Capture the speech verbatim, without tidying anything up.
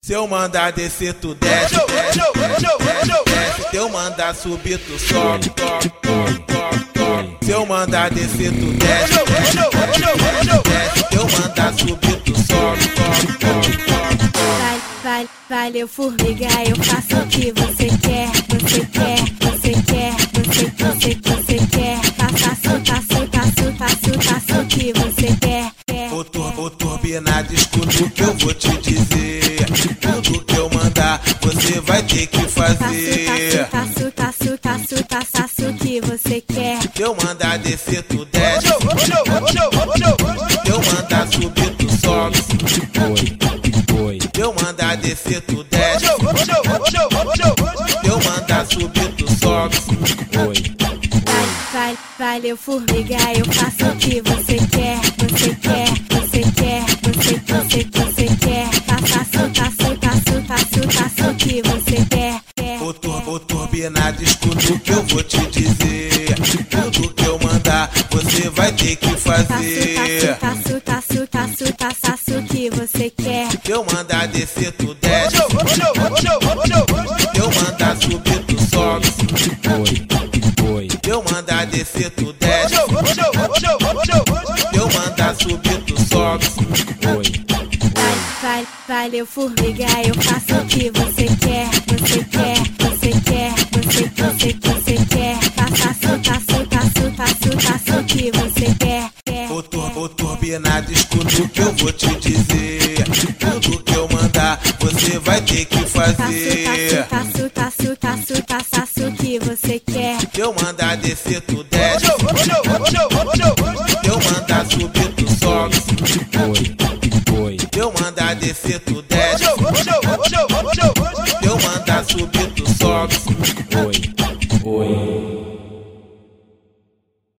Se eu mandar descer, tu desce, desce, desce, desce. Se eu mandar subir, tu sobe, sobe, sobe, sobe. Se eu mandar descer, tu desce, desce, desce, desce. Se eu mandar subir, tu sobe, sobe, sobe, sobe. Vai, vai, valeu formiga, eu faço o que você quer, você quer, você quer, você, você, você quer. Faça, faça, faça, faça, faça o que você quer. Ô, tur, ô turbinado, escuta o que eu vou te dizer. Tudo que eu mandar, você vai ter que fazer. Faço, faço, faço, faço, faço o que você quer. Se eu mandar descer, tu desce. Se eu mandar subir, tu sobe. Se eu mandar descer, tu desce. Se eu mandar subir, tu sobe. Vai, vai, valeu formiga, eu faço o que você quer, você quer, você quer, você, você, você quer. Faça, faço, faço, faço, faço o que você quer. Ô, tur, ô turbinado, escuta o que eu vou te dizer. Tudo que eu mandar, você vai ter que fazer. Faço, faço, faço, faço, faço o que você quer. Se eu mandar descer, tu desce. Se eu mandar subir, tu sobe. Se eu mandar descer, tu desce. Se eu mandar subir, tu sobe. Vai, vai, valeu formiga, eu faço o que você quer, você quer, você quer, você, você, você quer. Faça, faço, faço, faço, faço o que você quer. Ô, tur, ô turbinado, escuta o que eu vou te dizer. Tudo que eu mandar, você vai ter que fazer. Faço, faço, faço, faço, faço o que você quer. Se eu mandar descer, tu desce. Se eu mandar subir, tu sobe. Se eu mandar descer, tu desce. Se eu mandar subir, tu sobe.